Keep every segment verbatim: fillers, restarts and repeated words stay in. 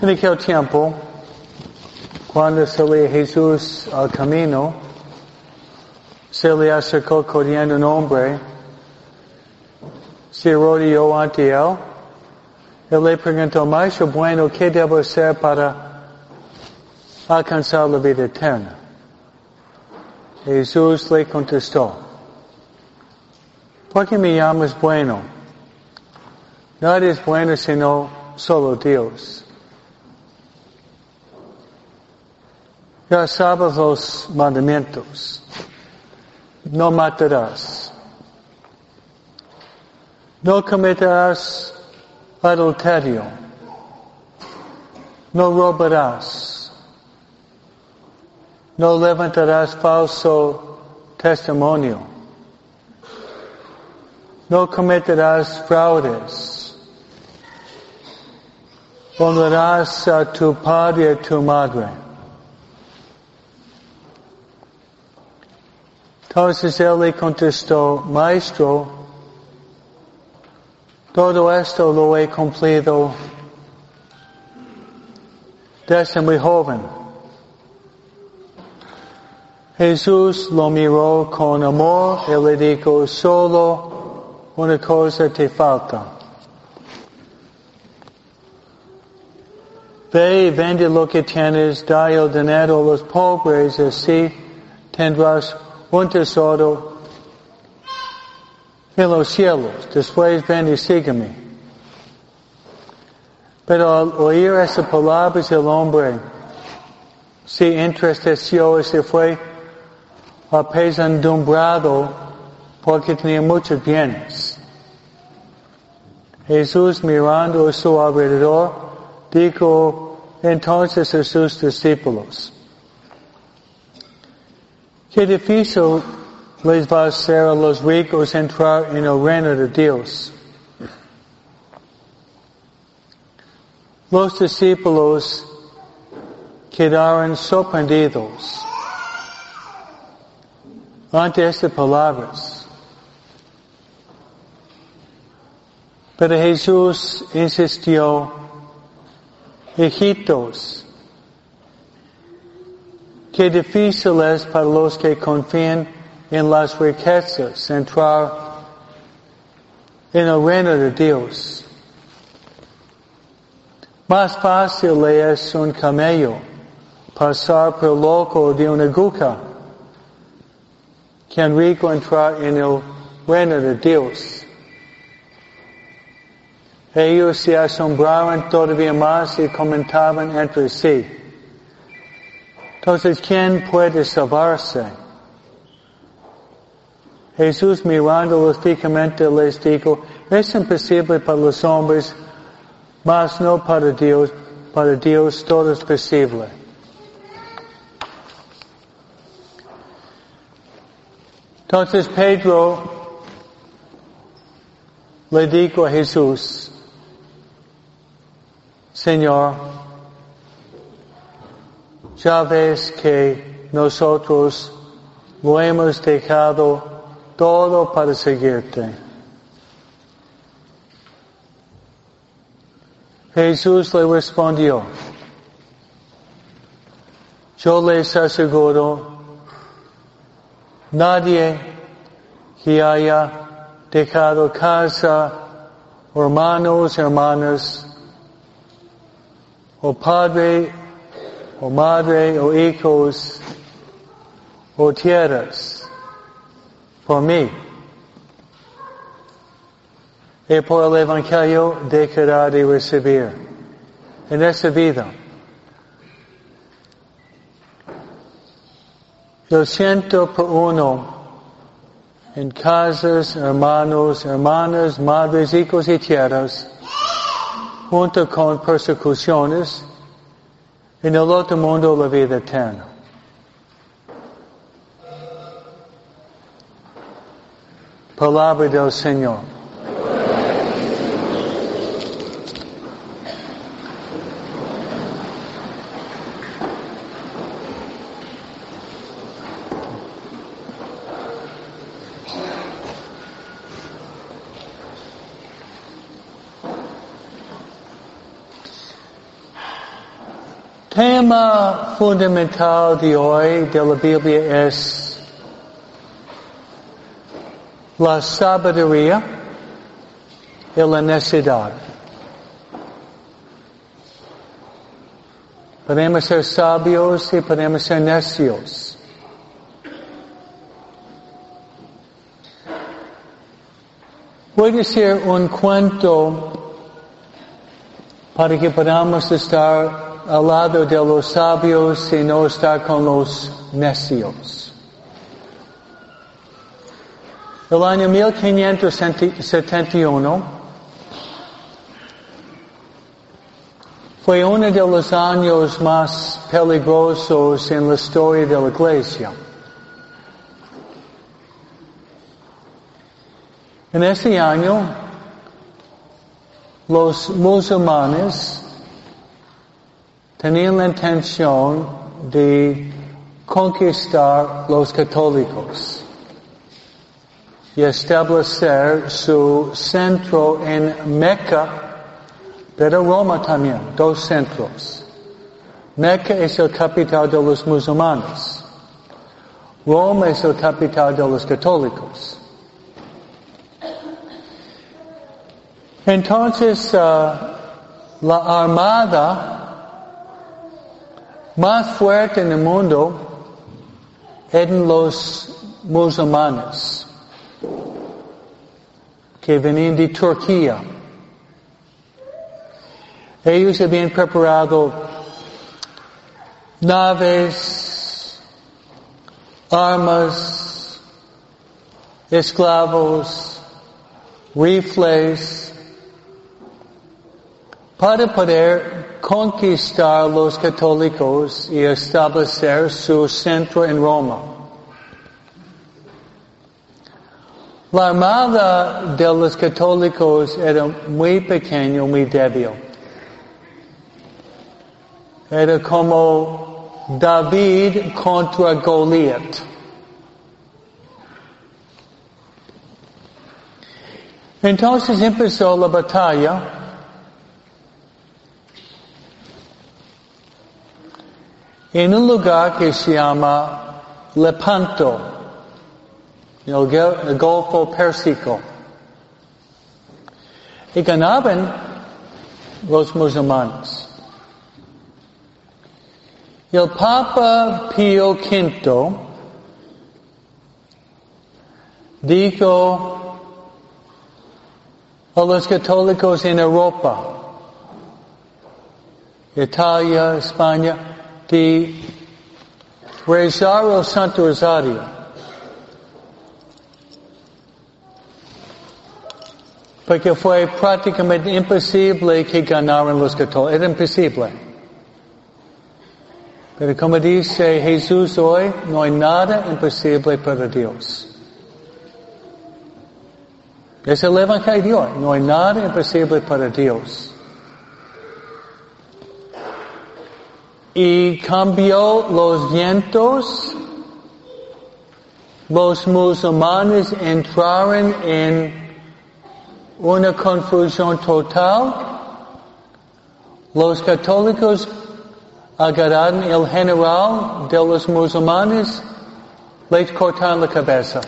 En aquel tiempo, cuando salía Jesús al camino, se le acercó corriendo un hombre, se rodeó ante él, él le preguntó, Maestro bueno, ¿qué debo hacer para alcanzar la vida eterna? Jesús le contestó, ¿por qué me llamas bueno? Nadie es bueno sino solo Dios. Ya sabes los mandamientos. No matarás. No cometerás adulterio. No robarás. No levantarás falso testimonio. No cometerás fraudes. Honrarás a tu padre y a tu madre. Entonces él le contestó, Maestro, todo esto lo he cumplido desde muy joven. Jesús lo miró con amor y le dijo, solo una cosa te falta. Ve y vende lo que tienes, da el dinero a los pobres, así tendrás un tesoro en los cielos. Después ven y sígueme. Pero al oír esas palabras el hombre se entristeció y se fue apesadumbrado porque tenía muchos bienes. Jesús mirando a su alrededor dijo entonces a sus discípulos, qué difícil les va a ser a los ricos entrar en el reino de Dios. Los discípulos quedaron sorprendidos ante estas palabras. Pero Jesús insistió, hijitos, qué difícil es para los que confían en las riquezas entrar en el reino de Dios. Más fácil es un camello pasar por el ojo de una aguja que un rico entrar en el reino de Dios. Ellos se asombraban todavía más y comentaban entre sí. Entonces, ¿quién puede salvarse? Jesús mirándolos fijamente les dijo, es imposible para los hombres, mas no para Dios. Para Dios todo es posible. Entonces Pedro le dijo a Jesús, Señor, ya ves que nosotros lo hemos dejado todo para seguirte. Jesús le respondió, yo les aseguro, nadie que haya dejado casa, hermanos, hermanas, o padre, o madre, o hijos, o tierras, por mí, y por el Evangelio dejará de recibir en esta vida el ciento por uno en casas, hermanos, hermanas, madres, hijos y tierras, junto con persecuciones, en el otro mundo la vida eterna. Palabra del Señor. Tema fundamental de hoy de la Biblia es la sabiduría y la necedad. Podemos ser sabios y podemos ser necios. Voy a decir un cuento para que podamos estar al lado de los sabios y no estar con los necios. El año mil quinientos setenta y uno fue uno de los años más peligrosos en la historia de la Iglesia. En ese año, los musulmanes tenían la intención de conquistar los católicos y establecer su centro en Meca, pero Roma también, dos centros. Meca es el capital de los musulmanes. Roma es el capital de los católicos. Entonces, uh, la armada más fuerte en el mundo eran los musulmanes, que venían de Turquía. Ellos habían preparado naves, armas, esclavos, rifles, para poder conquistar los católicos y establecer su centro en Roma. La armada de los católicos era muy pequeña, muy débil. Era como David contra Goliat. Entonces empezó la batalla. En un lugar que se llama Lepanto, el, el Golfo Pérsico. Y ganaban los musulmanes. Y el Papa Pío quinto dijo a los católicos en Europa, Italia, España, de rezar el Santo Rosario. Porque fue prácticamente imposible que ganaran los católicos. Era imposible. Pero como dice Jesús hoy, no hay nada imposible para Dios. Es el Evangelio de hoy. No hay nada imposible para Dios. Y cambió los vientos. Los musulmanes entraron en una confusión total. Los católicos agarraron el general de los musulmanes, le cortaron la cabeza.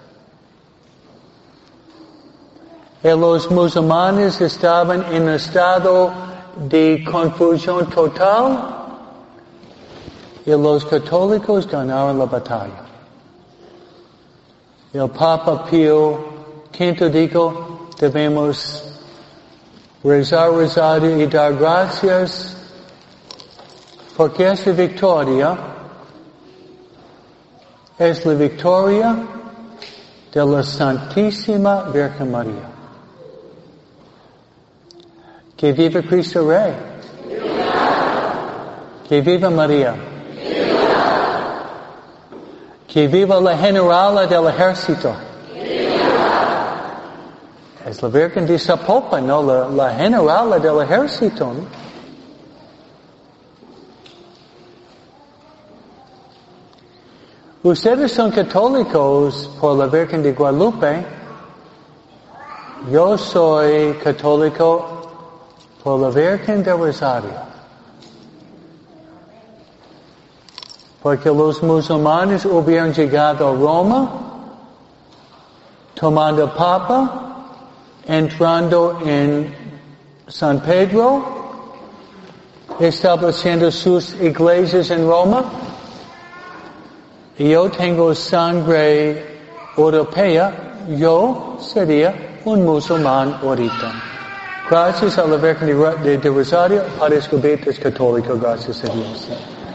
Y los musulmanes estaban en un estado de confusión total. Y los católicos ganaron la batalla. El Papa Pío quinto dijo, debemos rezar rosario y dar gracias porque esta victoria es la victoria de la Santísima Virgen María. Que viva Cristo Rey. Que viva María. Que viva la generala del ejército. Es la Virgen de Zapopan, no la, la generala del ejército. ¿No? Ustedes son católicos por la Virgen de Guadalupe. Yo soy católico por la Virgen del Rosario. porque los musulmanes hubieran llegado a Roma, tomando Papa, entrando en San Pedro, estableciendo sus iglesias en Roma, y yo tengo sangre europea, yo sería un musulmán ahorita. Gracias a la Virgen de, de Rosario, parezco beatriz católico, gracias a Dios.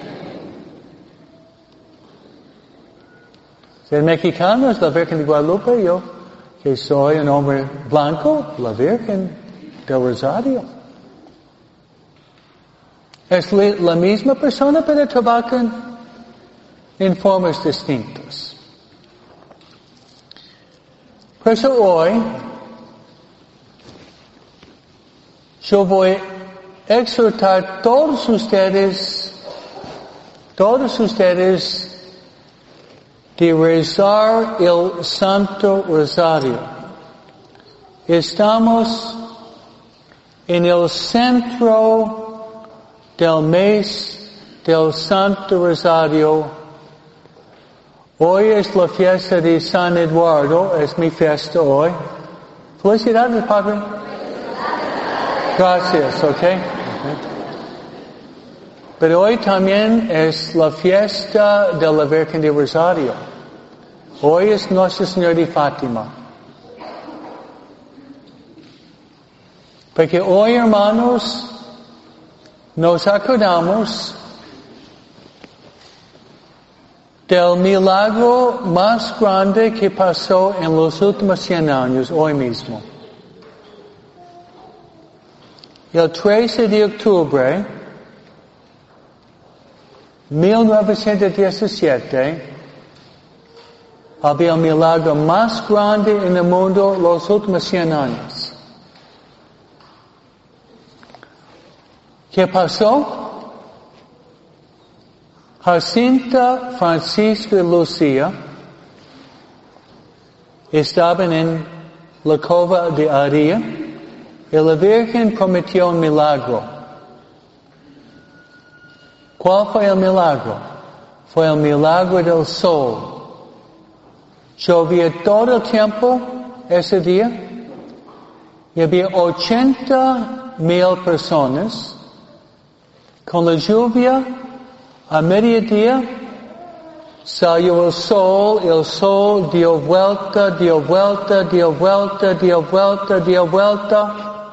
Ser mexicano es la Virgen de Guadalupe, yo que soy un hombre blanco, la Virgen del Rosario. Es la misma persona, pero trabajan en formas distintas. Por eso hoy, yo voy a exhortar a todos ustedes, todos ustedes, de rezar el Santo Rosario. Estamos en el centro del mes del Santo Rosario. Hoy es la fiesta de San Eduardo, es mi fiesta hoy. Felicidades, Padre. Gracias, ok. okay. Pero hoy también es la fiesta de la Virgen de Rosario. Hoy es Nuestra Señora de Fátima. Porque hoy, hermanos, nos acordamos del milagro más grande que pasó en los últimos cien años, hoy mismo. El trece de octubre de mil novecientos diecisiete, había el milagro más grande en el mundo los últimos cien años. ¿Qué pasó? Jacinta, Francisco y Lucía estaban en la cova de Aria y la Virgen prometió un milagro. ¿Cuál fue el milagro? Fue el milagro del sol. Llovía todo el tiempo ese día y había ochenta mil personas. Con la lluvia, a mediodía, salió el sol, el sol dio vuelta, dio vuelta, dio vuelta, dio vuelta, dio vuelta,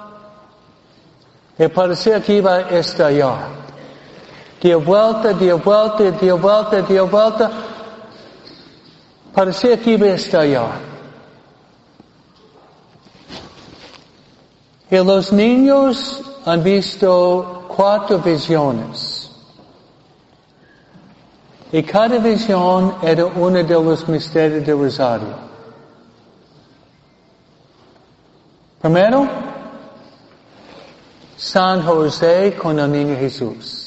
y parecía que iba a estallar. Dio vuelta, dio vuelta, dio vuelta, dio vuelta, parecía que iba a estallar. Y los niños han visto cuatro visiones. Y cada visión era uno de los misterios del Rosario. Primero, San José con el niño Jesús.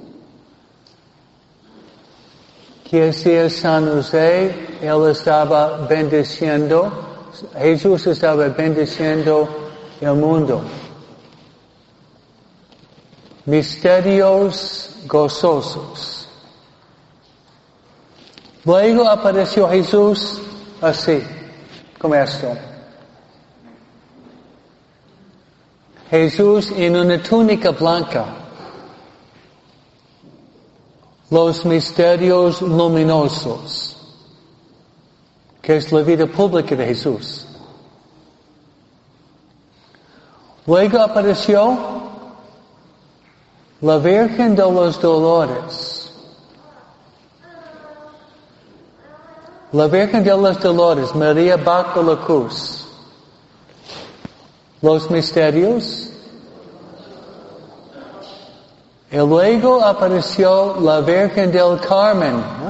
¿Qué hacía San José? Él estaba bendiciendo, Jesús estaba bendiciendo el mundo. Misterios gozosos. Luego apareció Jesús así, como esto. Jesús en una túnica blanca. Los misterios luminosos, que es la vida pública de Jesús. Luego apareció la Virgen de los Dolores. La Virgen de los Dolores, María bajo la cruz. Los misterios. Y luego apareció la Virgen del Carmen. ¿eh?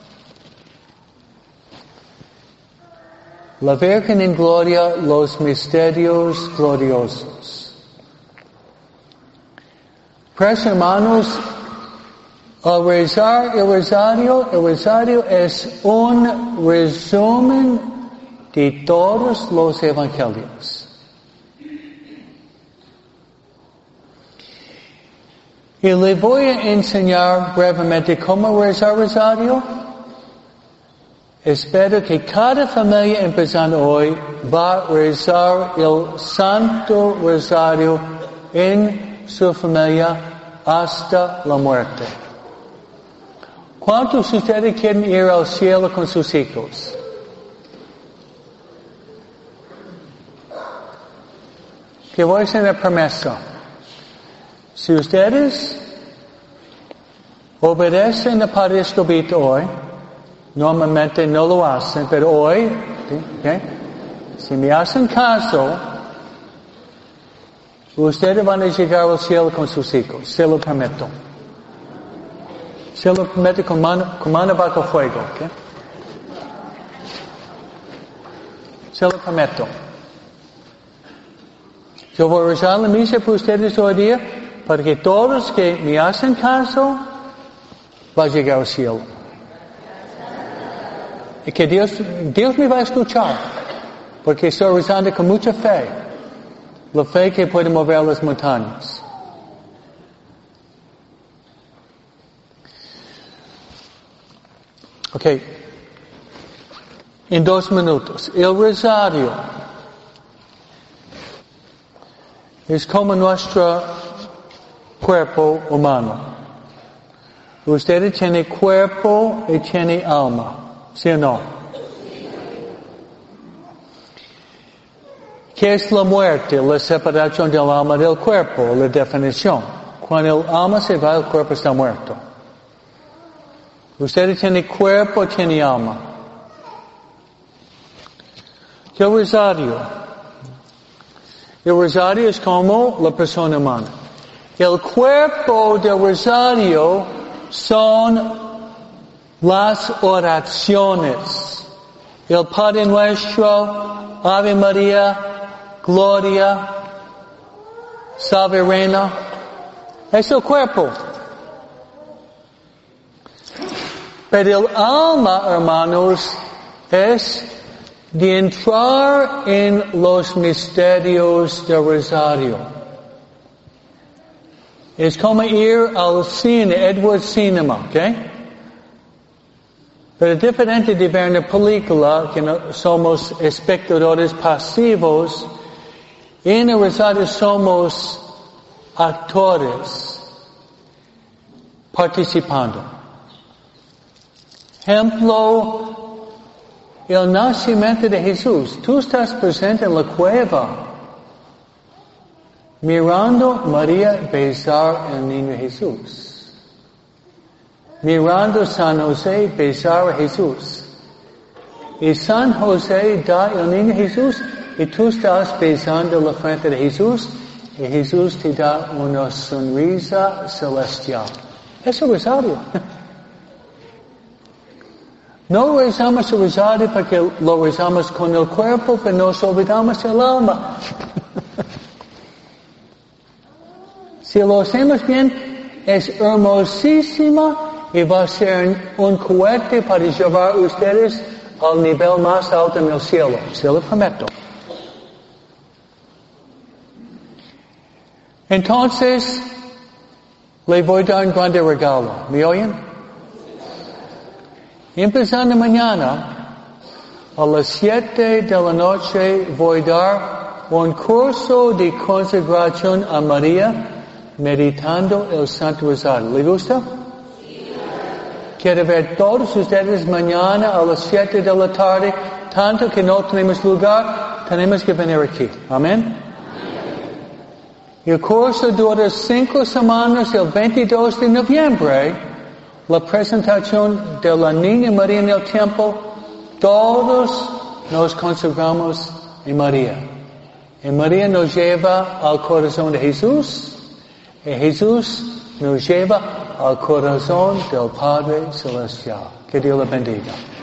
La Virgen en gloria, los misterios gloriosos. Pues hermanos, al rezar el rosario, el rosario es un resumen de todos los evangelios. Y le voy a enseñar brevemente cómo rezar rosario. Espero que cada familia empezando hoy va a rezar el Santo Rosario en su familia hasta la muerte. ¿Cuántos de ustedes quieren ir al cielo con sus hijos? Que voy a hacer una promesa. Si ustedes obedecen a Padre Escobito hoy, normalmente no lo hacen, pero hoy, ¿okay? Si me hacen caso, ustedes van a llegar al cielo con sus hijos, se lo prometo. Se lo prometo con mano, con mano bajo fuego, ¿ok? Se lo prometo. Yo voy a rezar la misa por ustedes hoy día, para que todos que me hacen caso, van a llegar al cielo. Y que Dios, Dios me va a escuchar, porque estoy rezando con mucha fe. La fe que puede mover las montañas. Ok. En dos minutos. El rosario es como nuestro cuerpo humano. Usted tiene cuerpo y tiene alma. ¿Sí o no? ¿Qué es la muerte? La separación del alma del cuerpo, la definición. Cuando el alma se va, el cuerpo está muerto. Usted tiene cuerpo, tiene alma. El rosario. El rosario es como la persona humana. El cuerpo del rosario son las oraciones. El Padre Nuestro, Ave María, Gloria, Salve Reina. Es el cuerpo. Pero el alma, hermanos, es de entrar en los misterios del rosario. Es como ir al cine, Edward Cinema, ¿ok? Pero diferente de ver una película, que no somos espectadores pasivos, en el rosario somos actores participando. Ejemplo, el nacimiento de Jesús. Tú estás presente en la cueva, mirando a María besar al niño Jesús. Mirando a San José besar a Jesús. Y San José da el niño Jesús y tú estás besando la frente de Jesús y Jesús te da una sonrisa celestial. Es el rosario. No rezamos el rosario porque lo rezamos con el cuerpo, pero nos olvidamos el alma. Si lo hacemos bien, es hermosísima y va a ser un cohete para llevar a ustedes al nivel más alto en el cielo. Se lo prometo. Entonces, le voy a dar un grande regalo. ¿Me oyen? Empezando mañana, a las siete de la noche, voy a dar un curso de consagración a María, meditando el Santo Rosario. ¿Le gusta? Quiero ver todos ustedes mañana a las siete de la tarde, tanto que no tenemos lugar, tenemos que venir aquí. Amén. El curso dura cinco semanas, el veintidós de noviembre, la presentación de la Niña María en el templo, todos nos consagramos en María. Y María nos lleva al corazón de Jesús, y Jesús nos lleva al corazón del Padre Celestial. Que Dios le bendiga.